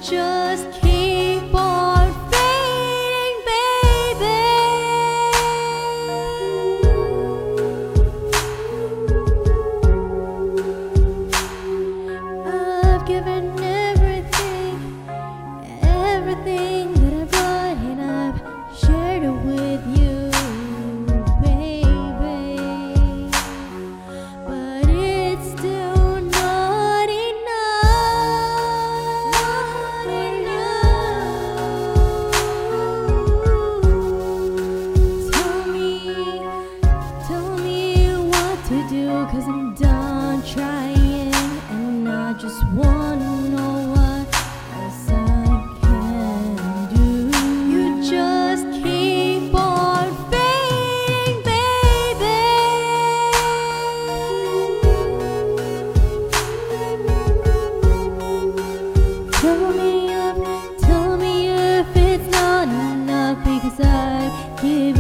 just keep on fading, baby. I've given everything that I've got, and I've shared it with you, baby. But it's still not enough, not enough. Tell me what to do, 'cause I'm done trying, and I just wanna know what else I can do. You just keep on fading, baby. Tell me if it's not enough, because I've given